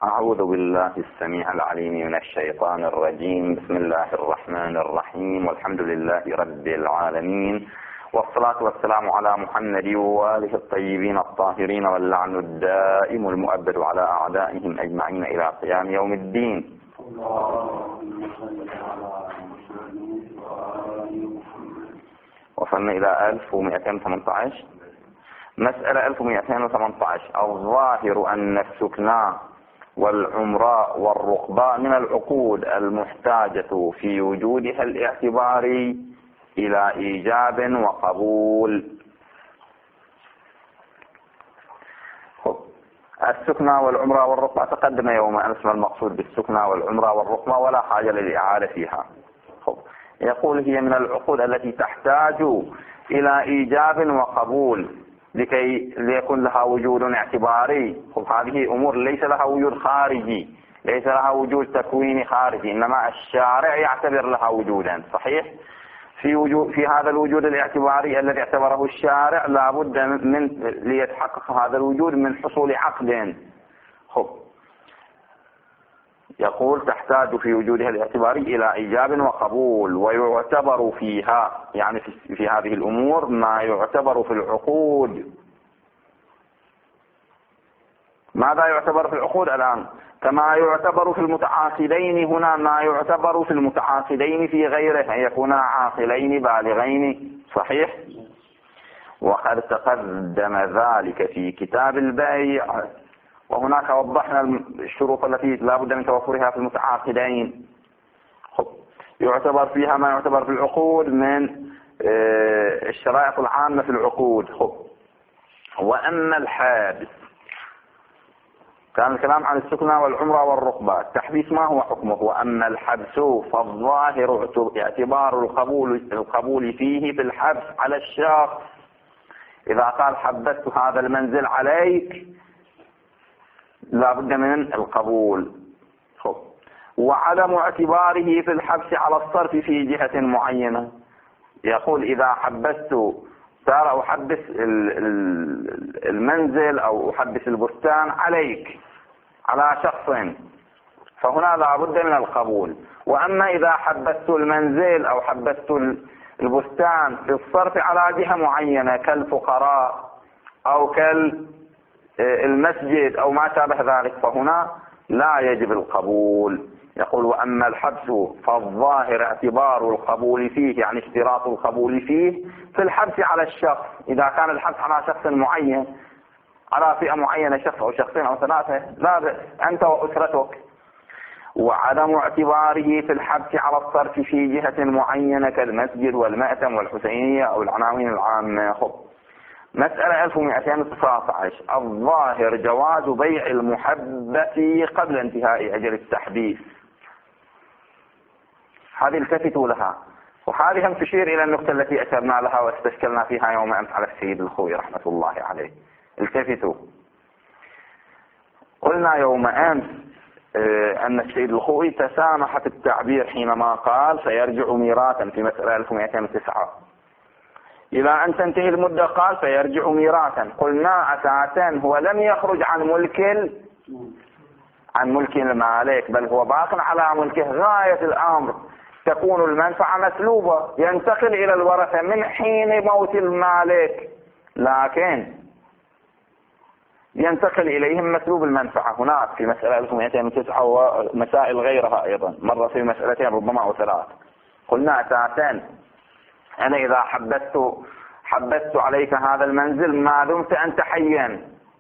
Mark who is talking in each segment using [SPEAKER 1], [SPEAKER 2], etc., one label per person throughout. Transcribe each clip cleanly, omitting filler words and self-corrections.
[SPEAKER 1] أعوذ بالله السميع العليم من الشيطان الرجيم. بسم الله الرحمن الرحيم، والحمد لله رب العالمين، والصلاة والسلام على محمد وآله الطيبين الطاهرين، واللعن الدائم المؤبد على أعدائهم أجمعين إلى قيام يوم الدين. وصلنا إلى 1218. مسألة 1218. الظاهر أن السكنى والعمراء والرقباء من العقود المحتاجة في وجودها الاعتباري إلى إيجاب وقبول. السكنى والعمراء والرقبة تقدم يوم أمس ما المقصود بالسكنى والعمراء والرقبة، ولا حاجة للإعادة فيها. يقول هي من العقود التي تحتاج إلى إيجاب وقبول ليكون لها وجود اعتباري. هذه أمور ليس لها وجود خارجي، ليس لها وجود تكويني خارجي، إنما الشارع يعتبر لها وجودا. صحيح؟ في هذا الوجود الاعتباري الذي اعتبره الشارع لابد من ليتحقق هذا الوجود من حصول عقد. يقول تحتاج في وجودها الاعتباري إلى إيجاب وقبول، ويعتبر فيها، يعني في هذه الأمور، ما يعتبر في العقود. ماذا يعتبر في العقود الآن؟ كما يعتبر في المتعاقدين هنا ما يعتبر في المتعاقدين في غيره، أن يكونا عاقلين بالغين. صحيح؟ وقد تقدم ذلك في كتاب البيع، وهناك وضحنا الشروط التي لا بد من توفرها في المتعاقدين. يعتبر فيها ما يعتبر في العقود من الشرائط العامة في العقود. وأما الحابس، كان الكلام عن السكنى والعمرة والرقبة. التحبيس ما هو حكمه؟ وأما الحبس فالظاهر اعتبار القبول فيه في الحبس على الشخص. إذا قال حبست هذا المنزل عليك لا بد من القبول. وعدم اعتباره في الحبس على الصرف في جهة معينة. يقول إذا حبست صار أحبس المنزل أو أحبس البستان عليك، على شخص، فهنا لا بد من القبول. وأما إذا حبست المنزل أو حبست البستان في الصرف على جهة معينة كالفقراء أو المسجد أو ما شابه ذلك، فهنا لا يجب القبول. يقول وأما الحبس فالظاهر اعتبار القبول فيه، يعني اشتراط القبول فيه في الحبس على الشخص. إذا كان الحبس على شخص معين، على فئة معينة، شخص أو شخصين أو ثلاثة، لا بأس، أنت وأسرتك. وعدم اعتباره في الحبس على الصرف في جهة معينة كالمسجد والمأتم والحسينية أو العناوين العامة. مسألة 1219. الظاهر جواز بيع المحبة قبل انتهاء أجل التحبيس. هذه التفتوا لها، وهذه هم تشير إلى النقطة التي أشرنا لها واستشكلنا فيها يوم أمس على السيد الخوي رحمة الله عليه. التفتوا. قلنا يوم أمس أن السيد الخوي تسامح في التعبير حينما قال سيرجع ميراثا في مسألة 1209 إلى أن تنتهي المدة، قال سيرجع ميراثا. قلنا أساسا هو لم يخرج عن ملك المالك، بل هو باق على ملكه. غاية الأمر تكون المنفعة مسلوبة، ينتقل إلى الورثة من حين موت المالك، لكن ينتقل إليهم مسلوب المنفعة. هناك في مسألة 1209 ومسائل غيرها أيضا، مرة في مسألتين ربما أو ثلاث. قلنا أساسا أنا إذا حبست عليك هذا المنزل ما دمت أنت حيا،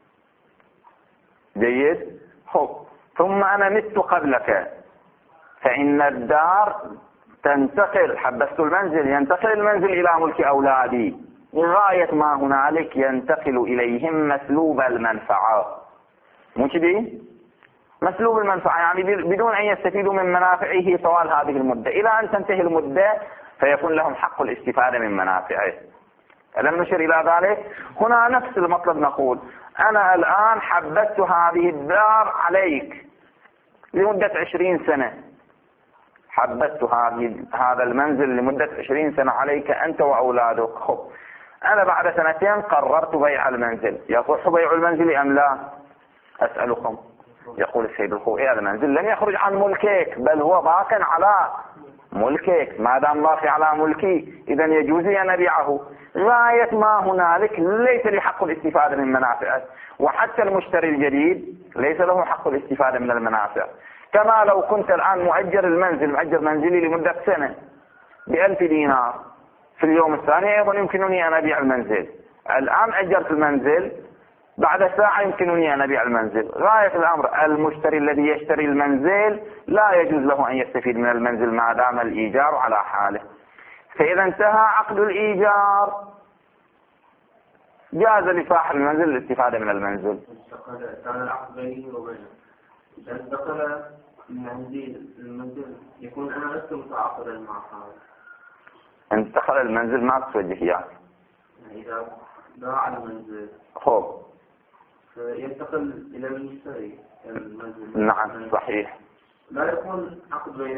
[SPEAKER 1] جيد، ثم أنا مت قبلك، فإن الدار تنتقل، حبست المنزل، ينتقل المنزل إلى ملك أولادي. غاية ما هنالك ينتقل إليهم مسلوب المنفعة. مو كذي؟ مسلوب المنفعة يعني بدون أن يستفيدوا من منافعه طوال هذه المدة، إلى أن تنتهي المدة فيكون لهم حق الاستفادة من منافعه. ألم نشر إلى ذلك؟ هنا نفس المطلب، نقول أنا الآن حبست هذه الدار عليك لمدة 20 سنة، حبست هذا المنزل لمدة 20 سنة عليك أنت وأولادك. أنا بعد سنتين قررت بيع المنزل، يصح بيع المنزل أم لا؟ أسألكم. يقول السيد الخوئي هذا المنزل لم يخرج عن ملكك، بل هو باق على ملكك، ما دام باقي على ملكي إذا يجوز لي أن أبيعه. غاية ما هنالك ليس لي حق الاستفادة من منافعه، وحتى المشتري الجديد ليس له حق الاستفادة من المنافع. كما لو كنت الآن مؤجر منزلي لمدة سنة ب1000 دينار، في اليوم الثاني أيضا يمكنني أن أبيع المنزل. الآن أجرت المنزل، بعد ساعة يمكنني أن أبيع المنزل. غاية الأمر المشتري الذي يشتري المنزل لا يجوز له أن يستفيد من المنزل ما دام الإيجار على حاله. فإذا انتهى عقد الإيجار جاز لصاحب المنزل الاستفادة من المنزل.
[SPEAKER 2] كان العقد بيني وبينه، إذا دخل المنزل يكون أنا لست متعاقدا مع هذا.
[SPEAKER 1] أن دخل المنزل ما تتوجه إياه.
[SPEAKER 2] إذا باع المنزل
[SPEAKER 1] خوب
[SPEAKER 2] ينتقل إلى المشتري المنزل.
[SPEAKER 1] نعم صحيح.
[SPEAKER 2] لا يكون عقد بين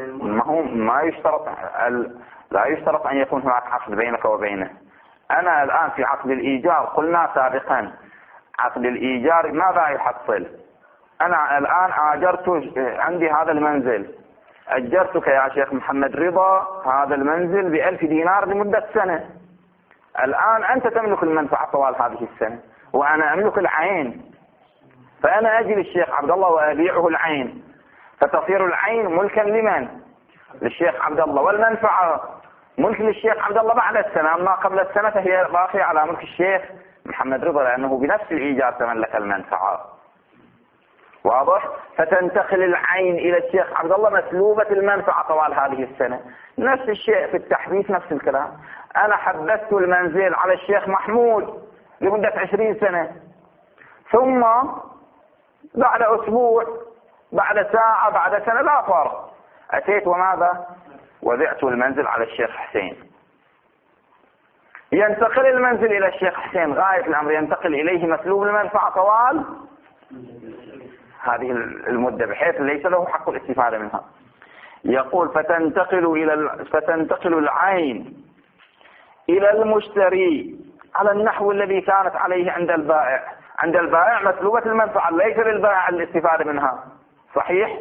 [SPEAKER 1] لا يشترط أن يكون هناك عقد بينك وبينه. أنا الآن في عقد الإيجار قلنا سابقا عقد الإيجار ماذا يحصل؟ أنا الآن آجرت عندي هذا المنزل، أجرتك يا شيخ محمد رضا هذا المنزل ب1000 دينار لمدة سنة. الآن أنت تملك المنفعة طوال هذه السنة وأنا أملك العين، فأنا أجي للشيخ عبد الله وأبيعه العين، فتصير العين ملكا لمن؟ للشيخ عبد الله، والمنفعة ملك للشيخ عبد الله بعد السنة، أما قبل السنة فهي باقية على ملك الشيخ محمد رضا لأنه بنفس الإيجار تملك المنفعة. واضح؟ فتنتقل العين إلى الشيخ عبد الله مسلوبة المنفعة طوال هذه السنة. نفس الشيء في التحديث، نفس الكلام. أنا حبست المنزل على الشيخ محمود لمدة 20 سنة، ثم بعد أسبوع بعد ساعة بعد سنة لا فرق أتيت وماذا؟ وبعت المنزل على الشيخ حسين. ينتقل المنزل إلى الشيخ حسين، غاية الأمر ينتقل إليه مسلوب المنفعة طوال هذه المدة بحيث ليس له حق الاستفادة منها. يقول فتنتقل العين إلى المشتري على النحو الذي كانت عليه عند البائع. عند البائع مسلوبة المنفعة، ليس للبائع الاستفادة منها. صحيح؟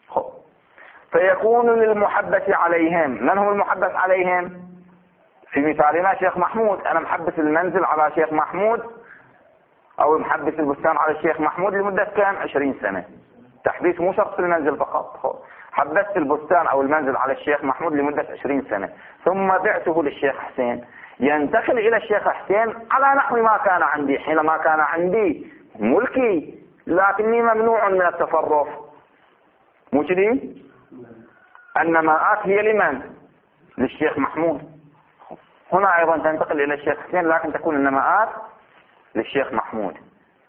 [SPEAKER 1] فيكون للمحبس عليهم. من هم المحبس عليهم؟ في مثالنا شيخ محمود، أنا محبس المنزل على شيخ محمود أو محبس البستان على الشيخ محمود لمدة كام؟ 20 سنة. تحبيس مو شرط في المنزل فقط، حبست البستان أو المنزل على الشيخ محمود لمدة 20 سنة ثم بعته للشيخ حسين. ينتقل إلى الشيخ حسين على نحو ما كان عندي. حينما كان عندي ملكي لكني ممنوع من التصرف، مو كذي؟ النماءات هي لمن؟ للشيخ محمود. هنا أيضا تنتقل إلى الشيخ حسين لكن تكون النماءات للشيخ محمود.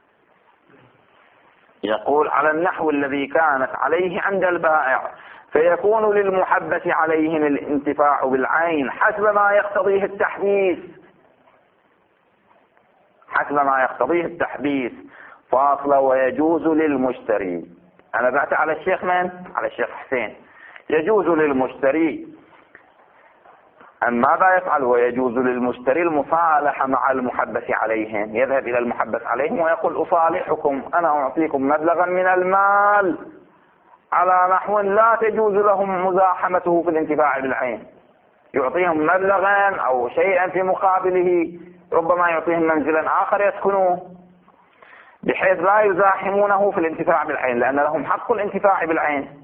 [SPEAKER 1] يقول على النحو الذي كانت عليه عند البائع، فيكون للمحبس عليهم الانتفاع بالعين حسب ما يقتضيه التحبيس. حسب ما يقتضيه التحبيس فاصلة. ويجوز للمشتري، أنا بعت على الشيخ من؟ على الشيخ حسين. يجوز للمشتري أن ماذا يفعل؟ ويجوز للمشتري المصالحة مع المحبس عليهم. يذهب إلى المحبس عليهم ويقول أصالحكم، أنا أعطيكم مبلغا من المال على نحو لا تجوز لهم مزاحمته في الانتفاع بالعين. يعطيهم مبلغا أو شيئا في مقابله، ربما يعطيهم منزلا آخر يسكنوه بحيث لا يزاحمونه في الانتفاع بالعين، لأن لهم حق الانتفاع بالعين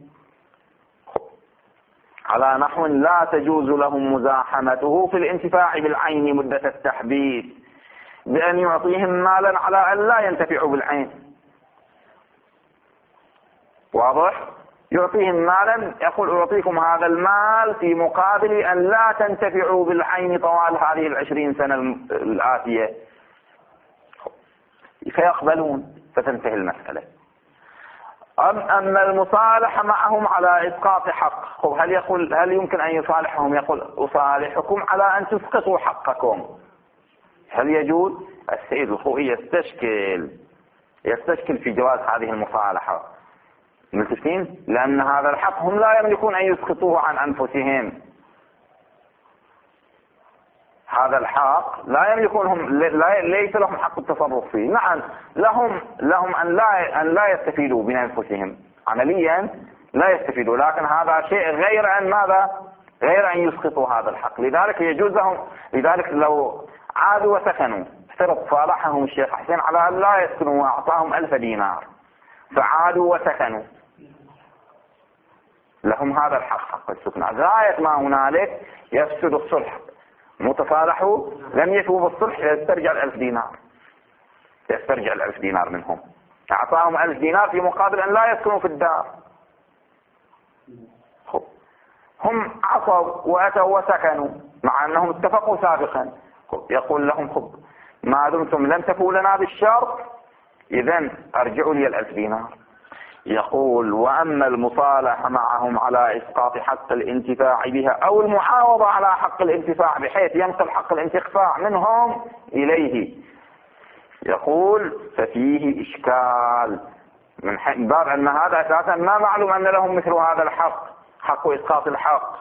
[SPEAKER 1] على نحو لا تجوز لهم مزاحمته في الانتفاع بالعين مدة التحبيس، بأن يعطيهم مالا على أن لا ينتفعوا بالعين. واضح؟ يعطيهم مالا، يقول أعطيكم هذا المال في مقابل أن لا تنتفعوا بالعين طوال هذه 20 سنة الآتية، فيقبلون فتنتهي المسألة. أما المصالحة معهم على إسقاط حق، هل يمكن أن يصالحهم؟ يقول أصالحكم على أن تسقطوا حقكم. هل يجوز؟ السيد الخوئي يستشكل في جواز هذه المصالحة، ملتفتين؟ لأن هذا الحق هم لا يملكون أن يسقطوه عن أنفسهم. هذا الحق لا يملكونهم، ليس لهم حق التصرف فيه. نعم لهم أن لا يستفيدوا بأنفسهم عمليا، لا يستفيدوا، لكن هذا شيء غير أن ماذا؟ غير أن يسقطوا هذا الحق. لذلك يجوز لهم، لذلك لو عادوا وسكنوا، افترض صالحهم الشيخ حسين على أن لا يسكنوا وأعطاهم 1000 دينار، فعادوا وسكنوا، لهم هذا الحق، حق السكن. غاية ما هنالك يفسد الصلح، متصالحوا لم يفوا بالصلح، يسترجع 1000 دينار، يسترجع 1000 دينار منهم. أعطاهم 1000 دينار في مقابل أن لا يسكنوا في الدار. هم عصوا وأتوا وسكنوا مع أنهم اتفقوا سابقا. يقول لهم ما دمتم لم تفوا لنا بالشرط، إذن أرجعوا لي 1000 دينار. يقول وأما المصالحة معهم على إسقاط حق الانتفاع بها أو المعاوضة على حق الانتفاع بحيث ينقل حق الانتفاع منهم إليه، يقول ففيه إشكال من باب أن هذا أساسا ما معلوم أن لهم مثل هذا الحق، حق إسقاط الحق.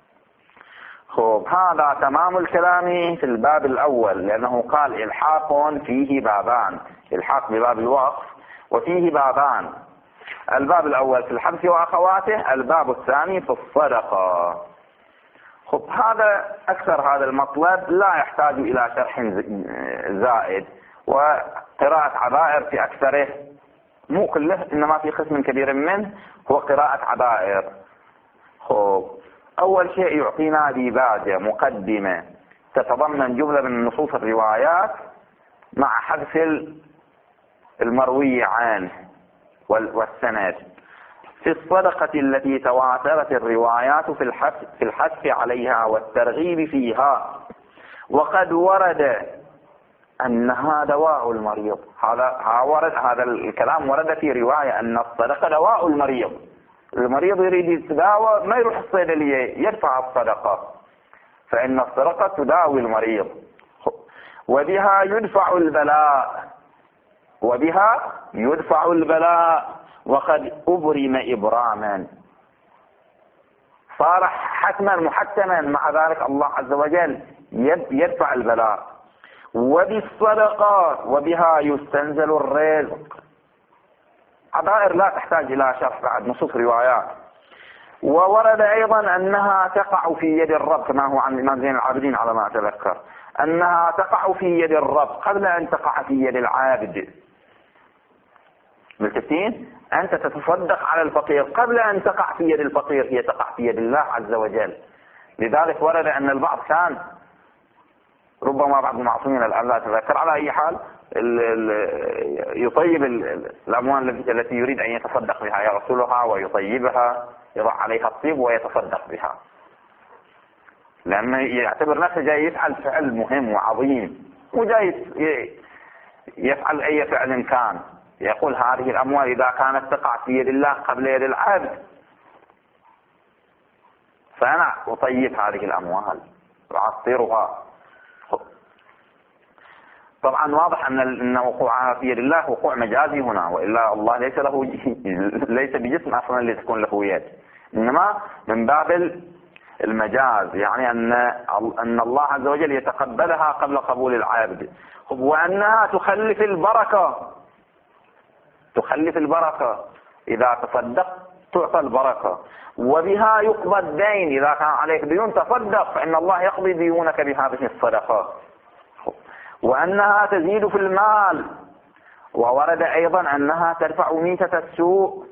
[SPEAKER 1] هذا تمام الكلام في الباب الأول، لأنه قال إلحاق فيه بابان، إلحاق بباب الوقف وفيه بابان. الباب الأول في الحبس وأخواته، الباب الثاني في الصدقة. هذا أكثر هذا المطلب لا يحتاج إلى شرح زائد، وقراءة عبائر في أكثره، مو كله إنما في قسم كبير منه هو قراءة عبائر. أول شيء يعطينا ديباجة مقدمة تتضمن جملة من نصوص الروايات مع حذف المروي عنه والسند. في الصدقة التي تواترت الروايات في الحث عليها والترغيب فيها، وقد ورد أنها دواء المريض. هذا الكلام ورد في رواية أن الصدقة دواء المريض. المريض يريد يتداوى ما يروح الصيدلية، يدفع الصدقة، فإن الصدقة تداوي المريض. وبها يدفع البلاء، وقد أبرم إبراما، صار حتما محتما، مع ذلك الله عز وجل يدفع البلاء. وبالصدقات وبها يستنزل الرزق. عبائر لا تحتاج إلى شرح بعد، نصوص روايات. وورد أيضا أنها تقع في يد الرب، كما هو عن الإمام زين العابدين على ما أتذكر، أنها تقع في يد الرب قبل أن تقع في يد العابد. بالتفسير أنت تتصدق على الفقير قبل أن تقع في يد الفقير، هي تقع في يد الله عز وجل. لذلك ورد أن البعض كان ربما بعض المعصومين الآن لا أتذكر، على أي حال يطيب الأموال التي يريد أن يتصدق بها، يغسلها ويطيبها، يضع عليها الطيب ويتصدق بها، لأنه يعتبر نفسه جاي يفعل فعل مهم وعظيم، وجاي يفعل أي فعل كان. يقول هذه الأموال إذا كانت تقع في يد الله قبل يد العبد، فأنا أطيب هذه الأموال وأعطرها. طبعا واضح أن وقوعها في يد الله وقوع مجازي هنا، وإلا الله ليس بجسم أصلا لتكون له يد، إنما من باب المجاز، يعني أن الله عز وجل يتقبلها قبل قبول العبد. وأنها تخلف البركة، إذا تصدق تعطى البركة. وبها يقضى الدين، إذا كان عليك ديون تصدق فإن الله يقضي ديونك بهذه الصدقة. وأنها تزيد في المال. وورد أيضا أنها ترفع ميتة السوء،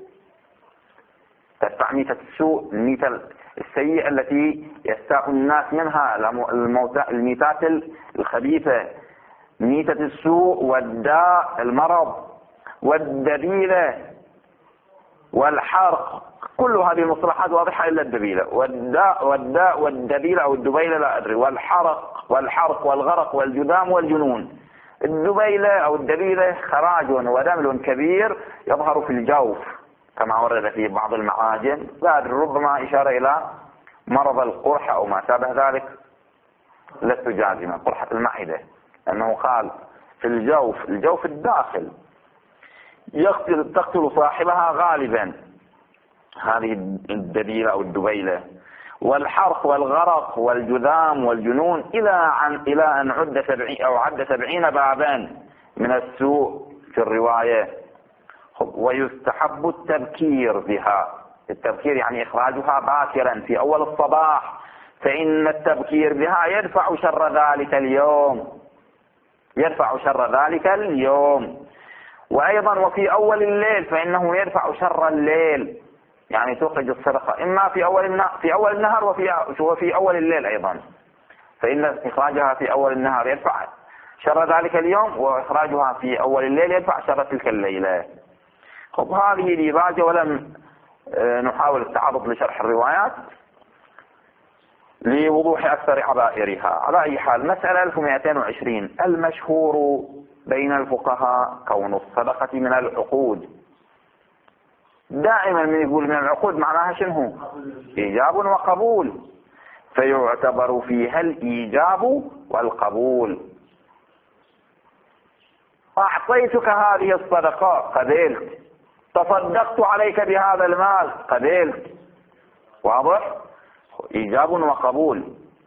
[SPEAKER 1] الميتة السيئة التي يستاء الناس منها، الميتات الخبيثة، ميتة السوء والداء المرض والدبيلة والحرق. كل هذه المصطلحات واضحة إلا الدبيلة. والداء والدبيلة أو الدبيلة لا أدري، والحرق والغرق والجذام والجنون. الدبيلة أو الدبيلة خراج ودمل كبير يظهر في الجوف كما ورد في بعض المعاجم، لا أدري، ربما إشارة إلى مرض القرحة أو ما شابه ذلك، لست جازما، قرحة المعدة، أنه قال في الجوف الداخل تقتل صاحبها غالبا هذه الدبيلة أو الدبيلة. والحرق والغرق والجذام والجنون إلى أن عد 70 بابا من السوء في الرواية. ويستحب التبكير بها. التبكير يعني إخراجها باكرا في أول الصباح، فإن التبكير بها يدفع شر ذلك اليوم. وأيضا وفي أول الليل، فإنه يدفع شر الليل، يعني تخرج الصدقة إما في أول النهار وفي أول الليل أيضا، فإن إخراجها في أول النهار يدفع شر ذلك اليوم، وإخراجها في أول الليل يدفع شر تلك الليلة. هذه ديباجة، ولم نحاول التعرض لشرح الروايات لوضوح أكثر عبائرها. على أي حال، مسألة 1220. المشهور بين الفقهاء كون الصدقة من العقود. دائما من يقول من العقود معناها شنو؟ إيجاب وقبول، فيعتبر فيها الإيجاب والقبول. أعطيتك هذه الصدقة قبلت، تصدقت عليك بهذا المال قبلت. واضح؟ إيجاب وقبول.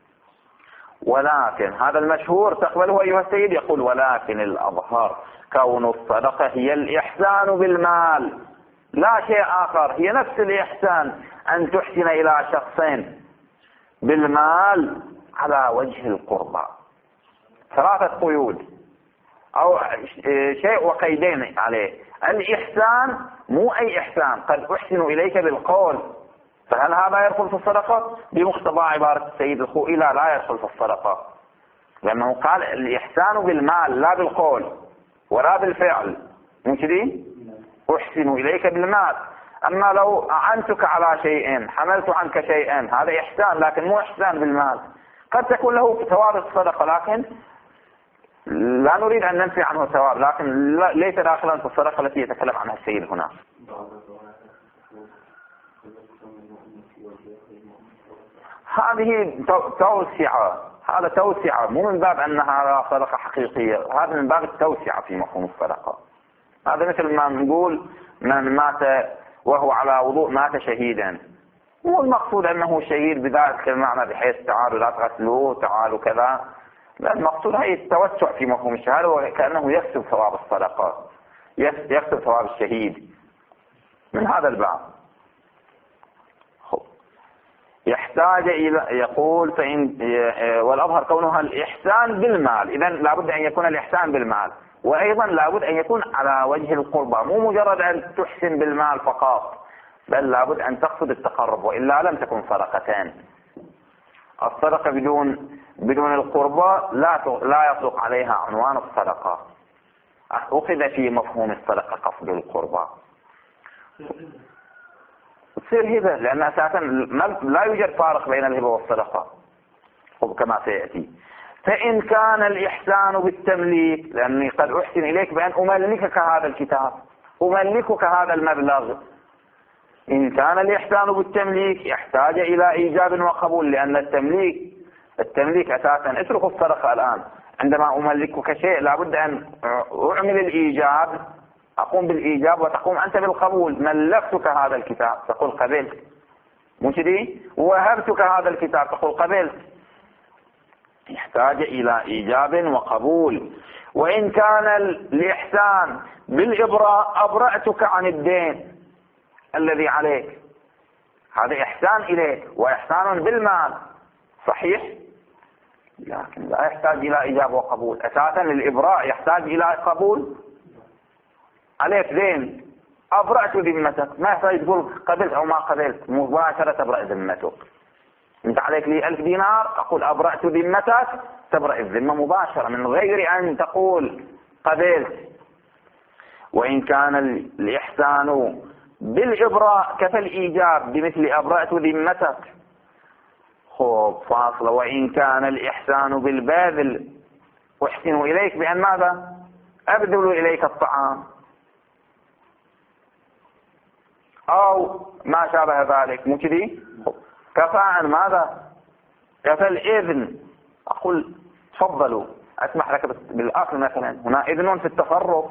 [SPEAKER 1] ولكن هذا المشهور تقبله أيها السيد؟ يقول ولكن الأظهر كون الصدقة هي الإحسان بالمال لا شيء آخر. هي نفس الإحسان أن تحسن إلى شخصين بالمال على وجه القربى. 3 قيود أو شيء وقيدين عليه. الإحسان مو أي إحسان، قد أحسن إليك بالقول، فهل هذا يدخل في الصدقة؟ بمقتضى عبارة السيد الخوئي لا يدخل في الصدقة، لأنه قال الإحسان بالمال لا بالقول ولا بالفعل، مو كذي؟ أحسن إليك بالمال. أما لو أعنتك على شيء، حملت عنك شيئا، هذا إحسان، لكن مو إحسان بالمال. قد تكون له ثواب الصدقة، لكن لا نريد أن ننفي عنه ثواب، لكن ليس داخلا في الصدقة التي يتكلم عنها السيد هنا. هذه توسعة، هذا توسعة، مو من باب أنها صدقة حقيقية، هذا من باب التوسعة في مفهوم الصدقة. هذا مثل ما نقول من مات وهو على وضوء مات شهيدا، مو المقصود أنه شهيد بذلك المعنى بحيث تعالوا لا تغسلوه تعالوا كذا، لا، المقصود هي التوسع في مفهوم الشهادة، وكأنه يكسب ثواب الصدقة، يكسب ثواب الشهيد من هذا الباب. يحتاج إلى، يقول فإن والأظهر كونها الإحسان بالمال، إذا لابد أن يكون الإحسان بالمال، وأيضا لابد أن يكون على وجه القربى، مو مجرد أن تحسن بالمال فقط، بل لابد أن تقصد التقرب، وإلا لم تكن صدقتين. الصدقة بدون القربى لا يطلق عليها عنوان الصدقة. أخذ في مفهوم الصدقة قصد القربى، تصير هبة، لأن أساسا لا يوجد فارق بين الهبة والصدقة كما سيأتي. فإن كان الإحسان بالتمليك، لأني قد أحسن إليك بأن أملكك هذا الكتاب، أملكك هذا المبلغ. إن كان الإحسان بالتمليك يحتاج إلى إيجاب وقبول، لأن التمليك أساسا، اترك الصدقة الآن، عندما أملكك شيء لابد أن أعمل الإيجاب، أقوم بالإيجاب وتقوم أنت بالقبول. ملكتك هذا الكتاب تقول قبلت، مو كذي؟ وهبتك هذا الكتاب تقول قبلت. يحتاج إلى إيجاب وقبول. وإن كان الإحسان بالإبراء، أبرأتك عن الدين الذي عليك، هذا إحسان إليك وإحسان بالمال صحيح، لكن لا يحتاج إلى إيجاب وقبول. أساسا الإبراء يحتاج إلى قبول. عليك دين، أبرأت ذمتك، ما يحتاج تقول قبلت أو ما قبلت، مباشرة تبرأ ذمتك. أنت عليك لي 1000 دينار، أقول أبرأت ذمتك، تبرأ الذمة مباشرة من غير أن تقول قبلت. وإن كان الإحسان بالإبراء كفى الإيجاب بمثل أبرأت ذمتك. فاصل. وإن كان الإحسان بالباذل، أحسن إليك بأن ماذا؟ أبذل إليك الطعام أو ما شابه ذلك، مو كذي؟ كفى عن ماذا؟ كفى الإذن، أقول تفضلوا أسمح لك بالأكل مثلا، هنا إذن في التصرف.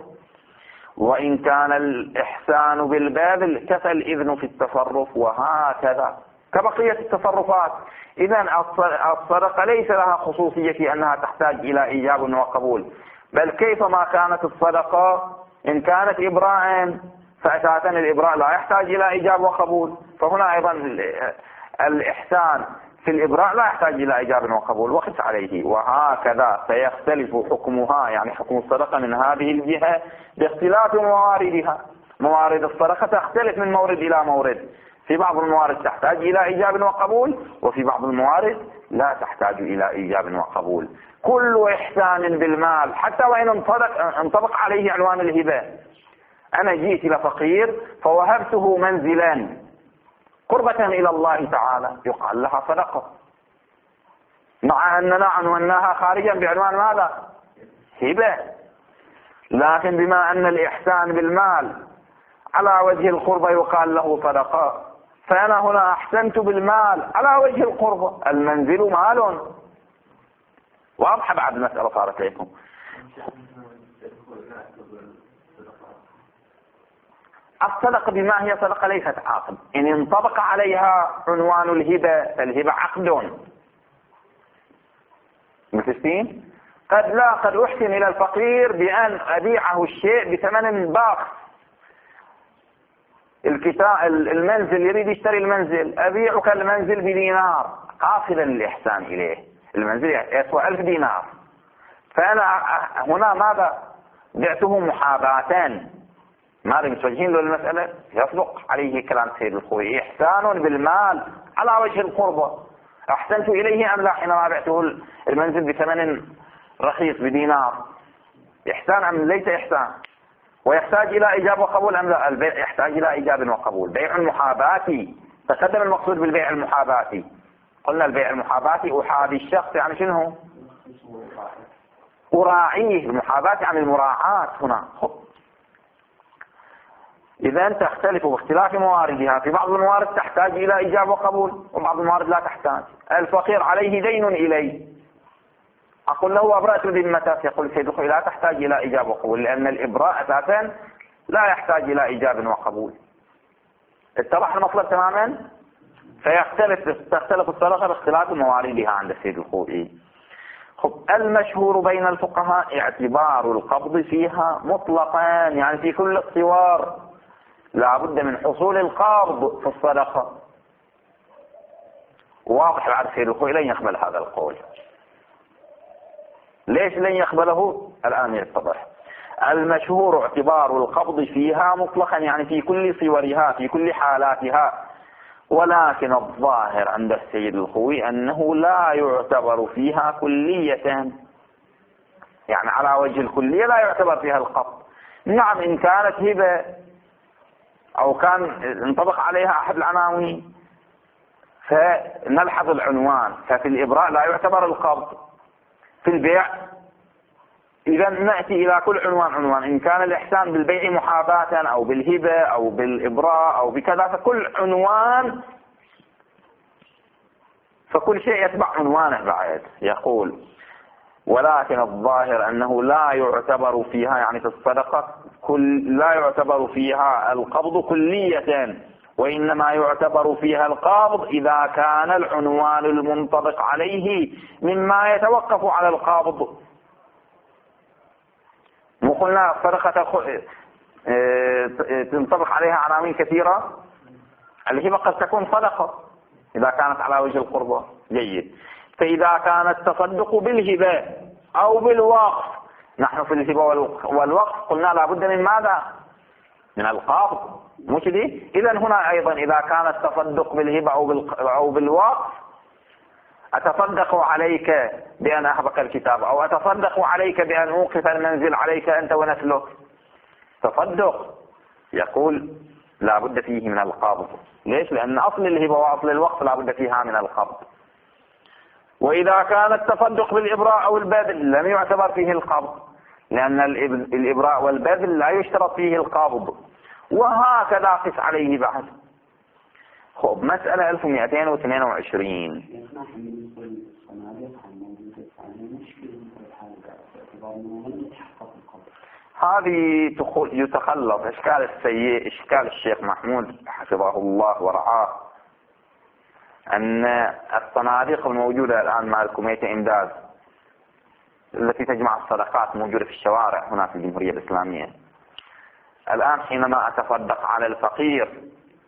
[SPEAKER 1] وإن كان الإحسان بالباذل كفى الإذن في التصرف، وهكذا. كبقية التصرفات. إذا الصدقة ليس لها خصوصية في أنها تحتاج إلى إيجاب وقبول، بل كيفما كانت الصدقة إن كانت إبراء فأساسا الإبراء لا يحتاج إلى إيجاب وقبول، فهنا أيضا الإحسان في الإبراء لا يحتاج إلى إيجاب وقبول وقس عليه. وهكذا سيختلف حكمها، يعني حكم الصدقة من هذه الجهة باختلاف مواردها. موارد الصدقة تختلف من مورد إلى مورد، في بعض الموارد تحتاج إلى إيجاب وقبول، وفي بعض الموارد لا تحتاج إلى إيجاب وقبول. كل إحسان بالمال حتى وإن انطبق عليه عنوان الهبة، أنا جيت إلى فقير فوهبته منزلا قربة إلى الله تعالى يقال لها صدقة، مع أننا عنوناها خارجا بعنوان ماذا؟ هبة. لكن بما أن الإحسان بالمال على وجه القربة يقال له صدقة، فأنا هنا أحسنت بالمال على وجه القربة. المنزل مال. واضحة بعد المسألة صارت لكم. الصدقة بما هي صدقة ليست عقد، إن انطبق عليها عنوان الهبة فالهبة عقد. متفقين؟ قد أحسن إلى الفقير بأن أبيعه الشيء بثمن باخس. المنزل يريد يشتري المنزل، أبيعك المنزل بدينار قاصدا الإحسان إليه، المنزل يسوى 1000 دينار، فأنا هنا ماذا؟ بعته محاباة. ماذا متوجهين له المسألة؟ يصدق عليه كلام سيد الخوي، إحسان بالمال على وجه القربة. أحسنت إليه أم لا حينما بعته المنزل بثمن رخيص بدينار؟ إحسان أم ليس إحسان؟ ويحتاج إلى إيجاب وقبول أم لا؟ البيع يحتاج إلى إيجاب وقبول. بيع المحاباتي، تقدم المقصود بالبيع المحاباتي، قلنا البيع المحاباتي أحابي الشخص، يعني شنو؟ أراعيه. المحاباة عن المراعاة هنا. إذا تختلف باختلاف مواردها، في بعض الموارد تحتاج إلى إيجاب وقبول وبعض الموارد لا تحتاج. الفقير عليه دين إلي، أقول له أبرأت ذمتك، يقول سيد الخوي لا تحتاج إلى إيجاب وقبول، لأن الإبراء أساسا لا يحتاج إلى إيجاب وقبول. اتضح المطلب تماما؟ تختلف الصدقة باختلاف مواردها عند السيد الخوي. المشهور بين الفقهاء اعتبار القبض فيها مطلقا، يعني في كل الصور لا بد من حصول القبض في الصدقة. واضح بعد السيد الخوي لن يقبل هذا القول. ليش لن يقبله؟ الآن يتضح. المشهور اعتبار القبض فيها مطلقا، يعني في كل صورها في كل حالاتها، ولكن الظاهر عند السيد الخوي أنه لا يعتبر فيها كلية، يعني على وجه الكلية لا يعتبر فيها القبض. نعم إن كانت هبة أو كان انطبق عليها أحد العناوين فنلحظ العنوان، ففي الإبراء لا يعتبر القبض. في البيع إذا نأتي إلى كل عنوان، إن كان الإحسان بالبيع محاباة أو بالهبة أو بالإبراء أو بكذا، فكل عنوان فكل شيء يتبع عنوانه بعد. يقول ولكن الظاهر أنه لا يعتبر فيها، يعني في الصدقة لا يعتبر فيها القبض كلية، وإنما يعتبر فيها القابض إذا كان العنوان المنطبق عليه مما يتوقف على القابض. وقلنا الصدقة تنطبق عليها عناوين كثيرة. الهبة قد تكون صدقة إذا كانت على وجه القربة، جيد. فإذا كان التصدق بالهبة أو بالوقف، نحن في الهبة والوقف قلنا لابد من ماذا؟ من القابض، مش دي؟ إذا هنا أيضا إذا كان التصدق بالهبة أو بالوقف، أتصدق عليك بأن أحبك الكتاب، أو أتصدق عليك بأن أوقف المنزل عليك أنت ونسلك، تصدق، يقول لا بد فيه من القبض. ليش؟ لأن أصل الهبة وأصل الوقف لا بد فيها من القبض. وإذا كان التصدق بالإبراء أو البذل لم يعتبر فيه القبض، لأن الإبراء والبذل لا يشترط فيه القبض. وهكذا قس عليه بعد. خب مسألة 1222. هذه يتخلص إشكال السيء، إشكال الشيخ محمود حفظه الله ورعاه، أن الصناديق الموجودة الآن مع كمية إمداد التي تجمع الصدقات موجودة في الشوارع هنا في الجمهورية الإسلامية، الآن حينما أتصدق على الفقير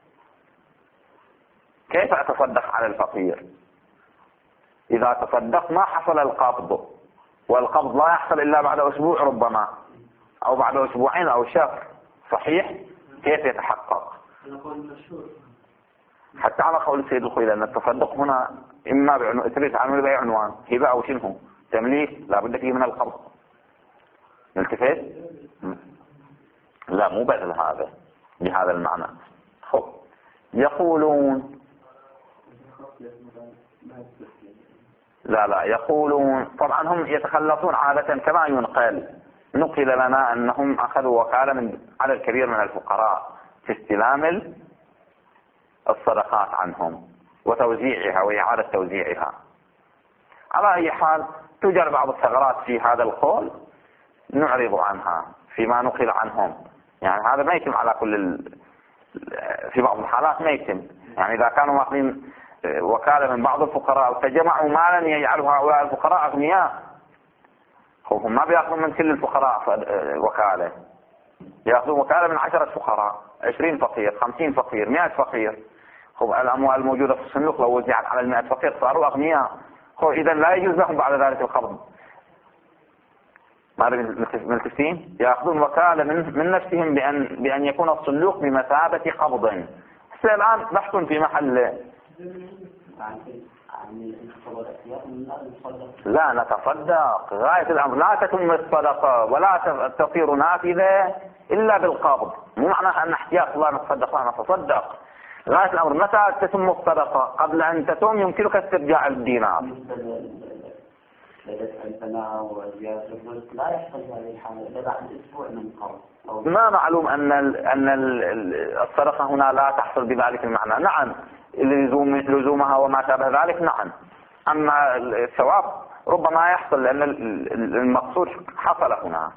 [SPEAKER 1] كيف أتصدق على الفقير؟ إذا تصدق ما حصل القبض، والقبض لا يحصل إلا بعد أسبوع ربما، أو بعد أسبوعين أو شهر، صحيح؟ كيف يتحقق؟ حتى على قول السيد الخوئي أن التصدق هنا إما بأي عنوان، هبة أو شنه تمليك، لا بد فيه من القبض. نلتفت؟ لا مو بدل هذا بهذا المعنى. يقولون لا يقولون طبعا هم يتخلصون عادة كما نقل لنا أنهم أخذوا وكالة من عدد كبير من الفقراء في استلام الصدقات عنهم وتوزيعها وإعادة توزيعها. على أي حال توجد بعض الثغرات في هذا القول نعرض عنها فيما نقل عنهم، يعني هذا ما يتم على كل في بعض الحالات ما يتم، يعني إذا كانوا واخذين وكالة من بعض الفقراء فجمعوا مالا يجعل هؤلاء الفقراء أغنياء، هم ما بيأخذون من كل الفقراء وكالة، يأخذون وكالة من 10 فقراء، 20 فقير، 50 فقير، 100 فقير. الأموال الموجودة في الصندوق لو وزعت على 100 فقير صاروا أغنياء، إذا لا يجوز لهم بعد ذلك القبض. ملتفتين؟ يأخذون وكالة من نفسهم بأن يكون الصندوق بمثابة قبض. الآن بحث في محل لا نتصدق، غاية الأمر لا تتم الصدقة ولا تصير نافذة إلا بالقبض، مو معناها أن احتياط لا نتصدق لا نتصدق. غاية الأمر متى تتم الصدقة؟ قبل أن تتم يمكنك استرجاع الدينار.
[SPEAKER 3] لا يحصل هذه الحالة إلا بعد أسبوع من قبل.
[SPEAKER 1] ما معلوم أن الصدقة هنا لا تحصل بذلك المعنى. نعم لزومها وما شابه ذلك، نعم. أما الثواب ربما يحصل لأن المقصود حصل هنا.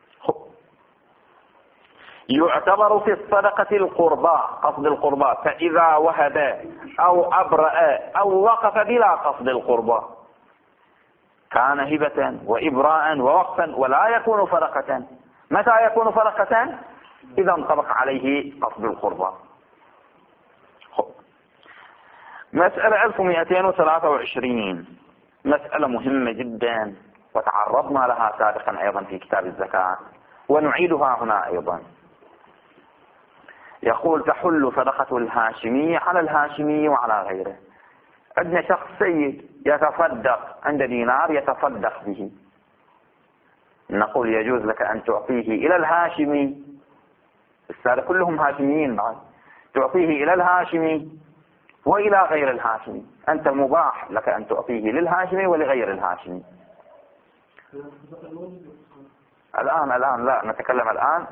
[SPEAKER 1] يعتبر في الصدقة القرباء، قصد القرباء، فإذا وهب أو أبرأ أو وقف بلا قصد القرباء كان هبة وإبراء ووقفا ولا يكون صدقة. متى يكون صدقة؟ إذا انطبق عليه قصد القرباء. مسألة 1223 مسألة مهمة جدا وتعرضنا لها سابقا أيضا في كتاب الزكاة ونعيدها هنا أيضا. يقول تحل صدقة الهاشمي على الهاشمي وعلى غيره. عندنا شخص سيد يتصدق عند دينار يتصدق به، نقول يجوز لك أن تعطيه إلى الهاشمي، السادة كلهم هاشميين بعد، تعطيه إلى الهاشمي وإلى غير الهاشمي، أنت مباح لك أن تعطيه للهاشمي ولغير الهاشمي. الآن لا نتكلم الآن،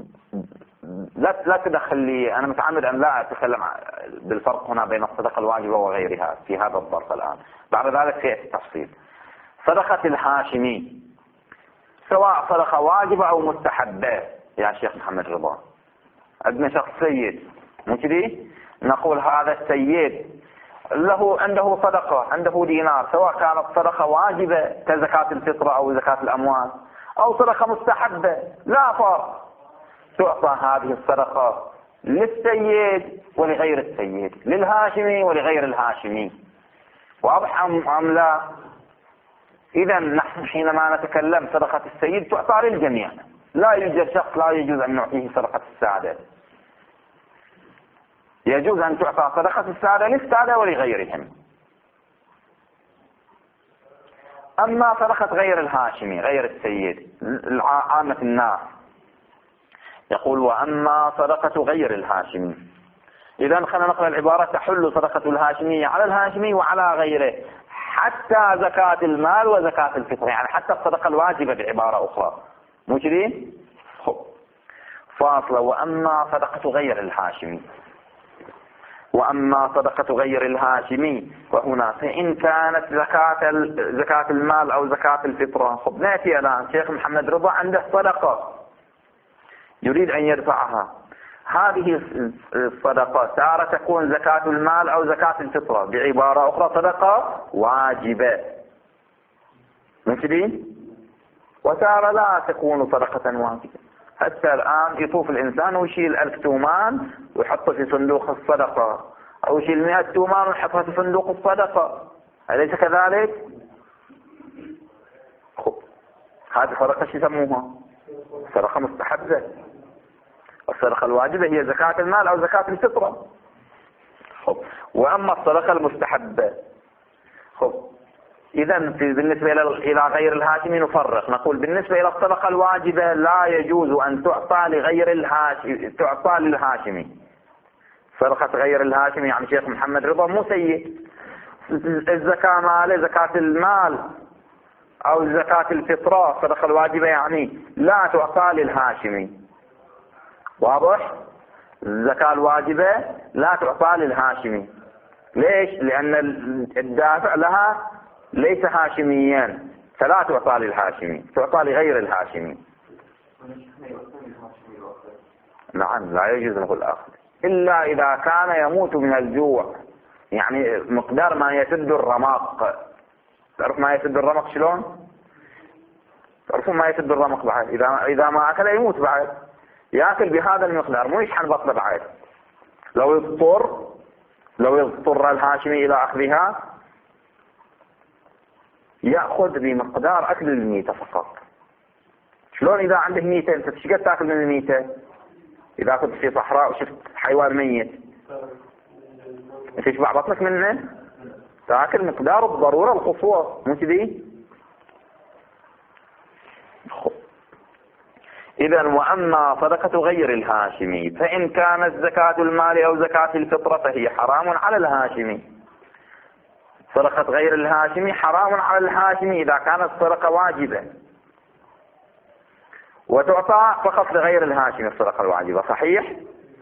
[SPEAKER 1] لا تدخل لي، أنا متعمد أن لا أتكلم بالفرق هنا بين الصدقة الواجبة وغيرها في هذا الظرف الآن، بعد ذلك سيأتي التفصيل. صدقة الهاشمي سواء صدقة واجبة أو مستحبة يا شيخ محمد رضا. عندنا شخص سيد مو كذي، نقول هذا السيد عنده صدقة، عنده دينار، سواء كانت صدقة واجبة كزكاة الفطرة أو زكاة الأموال أو صدقة مستحبة لا فرق، تعطى هذه الصدقة للسيد ولغير السيد، للهاشمي ولغير الهاشمي. واضح أم لا؟ إذا نحن حينما نتكلم صدقة السيد تعطى للجميع، لا يوجد شخص لا يجوز أن نعطيه صدقة السادة، يجوز أن تعطى صدقة السادة للسادة ولغيرهم. أما صدقة غير الهاشمي غير السيد عامة الناس، يقول وأما صدقة غير الهاشمي، إذا خلينا نقرأ العبارة تحل صدقة الهاشمي على الهاشمي وعلى غيره حتى زكاة المال وزكاة الفطر، يعني حتى الصدقة الواجبة بعبارة أخرى، مو كذي؟ فاصلة. وأما صدقة غير الهاشمي، وأما صدقة غير الهاشمي وهنا فإن كانت زكاة المال أو زكاة الفطرة. نأتي الآن شيخ محمد رضا عنده صدقة يريد أن يدفعها، هذه الصدقة تارة تكون زكاة المال أو زكاة الفطرة، بعبارة أخرى صدقة واجبة مثلي، وتارة لا تكون صدقة واجبة. حتى الآن يطوف الإنسان ويشيل 1000 تومان ويحطه في صندوق الصدقة، أو يشيل 100 تومان ويحطها في صندوق الصدقة، أليس كذلك؟ هذه صدقة شو يسموها؟ صدقة مستحبة. الصدقة الواجبة هي زكاة المال أو زكاة الفطرة. وأما الصدقة المستحبة، إذا بالنسبة إلى غير الهاشمي نفرق، نقول بالنسبة إلى الصدقة الواجبة لا يجوز أن تعطى لغير الهاشمي، تعطى للهاشمي. صدقة غير الهاشمي يعني شيخ محمد رضا مو سيد، الزكاة ماله زكاة المال أو زكاة الفطرة الصدقة الواجبة يعني لا تعطى للهاشمي. واضح؟ الزكاة الواجبة لا تعطى للهاشمي. ليش؟ لأن الدافع لها ليس هاشميا، فلا تعطى للهاشمي، تعطى لغير الهاشمي. نعم لا يجوز له الأخذ إلا إذا كان يموت من الجوع، يعني مقدار ما يسد الرمق. تعرف ما يسد الرمق شلون؟ تعرفون ما يسد الرمق بعد إذا ما أكل يموت بعد، يأكل بهذا المقدار مو يشحن بطنه بعد. لو يضطر الهاشمي إلى أخذها يأخذ بمقدار أكل الميتة فقط. شلون إذا عندك ميتة أنت تشقد تأكل من الميتة؟ إذا كنت في صحراء وشفت حيوان ميت تشبع بطنك منه؟ تأكل مقدار الضرورة القصوى، مو كذي؟ إذا وأما صدقة غير الهاشمي فإن كانت زكاة المال أو زكاة الفطرة فهي حرام على الهاشمي. صدقة غير الهاشمي حرام على الهاشمي إذا كانت صدقة واجبة، وتعطى فقط لغير الهاشمي الصدقة الواجبة، صحيح؟